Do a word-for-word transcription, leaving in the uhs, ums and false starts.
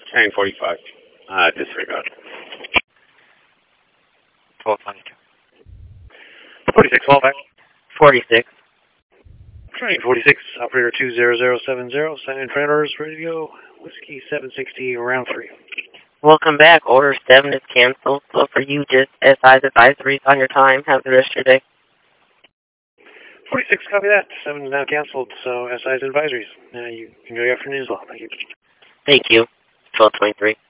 nine forty-five. Uh, disregard. twelve twenty-two. forty-six, callback. forty-six. Train forty-six, operator two zero zero seven zero, sign in front orders, ready to go. Whiskey seven sixty, round three. Welcome back. Order seven is canceled. So for you, just S I's advisories on your time. Have the rest of your day. forty-six, copy that. seven is now canceled, so S I's advisories. Uh, you enjoy your afternoon as well. Thank you. Thank you. twelve twenty-three.